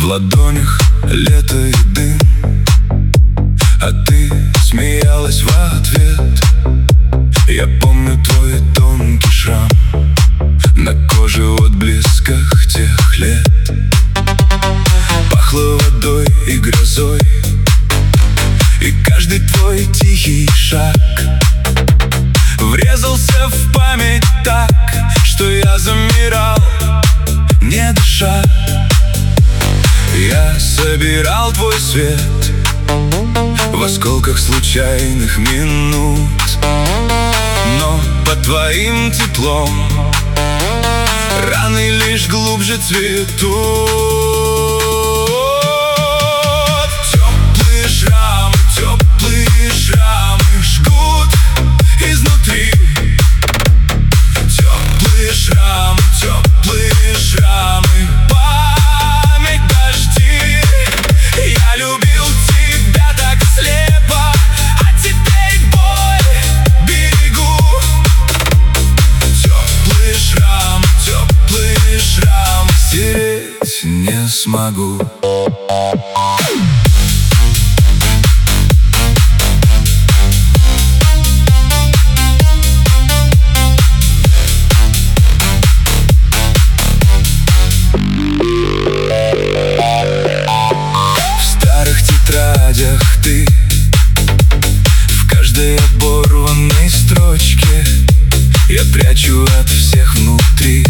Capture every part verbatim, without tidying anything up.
В ладонях лето и дым, а ты смеялась в ответ. Я помню твой тонкий шрам на коже в отблесках тех лет. Пахло водой и грозой, и каждый твой тихий шаг врезался в память так, что я замирал, не дыша. Я собирал твой свет в осколках случайных минут, но под твоим теплом раны лишь глубже цветут. Теплые шрамы, теплые шрамы жгут изнутри. Теплые шрамы, теплые шрамы, память дожди. Я любил тебя так слепо, а теперь боль берегу. Теплые шрамы, теплые шрамы стереть не смогу. Ты в каждой оборванной строчке я прячу от всех внутри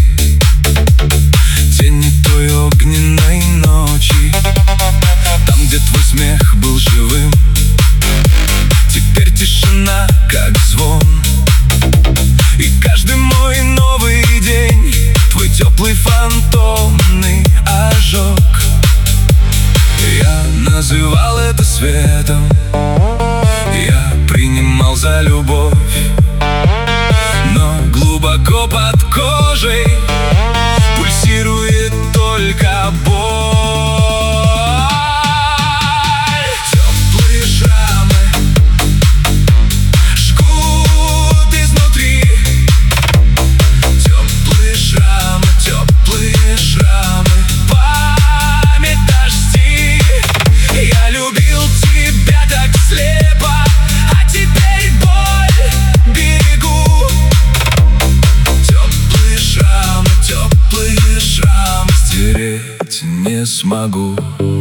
тени той огненной ночи. Там, где твой смех был живым, теперь тишина, как звон. И каждый мой новый день твой теплый фантомный ожог. Я называл это светом, я принимал за любовь, но глубоко под кожей пульсирует только боль. Теплые шрамы жгут изнутри. Теплые шрамы, теплые шрамы, память дожди. Я любил тебя так слепо, а теперь боль берегу. Теплые шрамы, теплые шрамы стереть не смогу.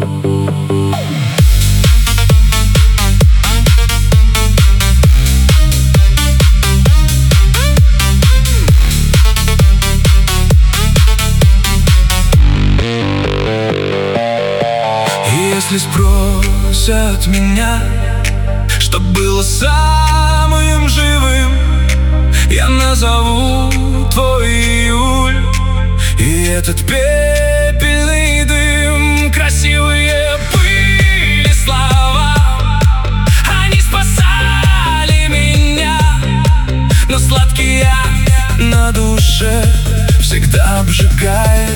Если спросят меня, что было самым живым, я назову твой июль и этот пепельный дым. Красивые были слова, они спасали меня, но сладкий яд на душе всегда обжигает.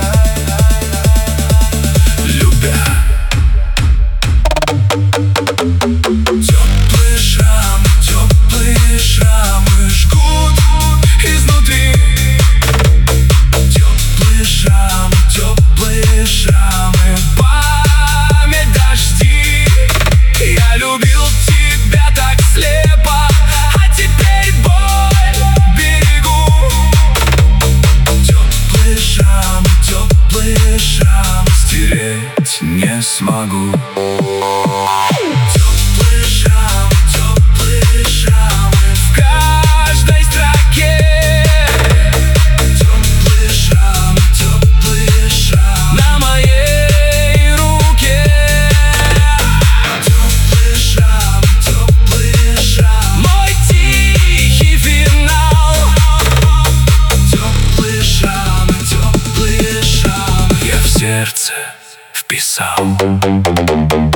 Теплые шрамы, теплые шрамы жгут изнутри. Теплые шрамы, теплые шрамы, память дожди. Я любил тебя так слепо, а теперь боль берегу. Теплые шрамы, теплые шрамы стереть не смогу. Теплые шрамы, теплые шрамы в каждой строке. Теплые шрамы, теплые шрамы на моей руке. Теплые шрамы, теплые шрамы, мой тихий финал. Теплые шрамы, теплые шрамы я в сердце вписал.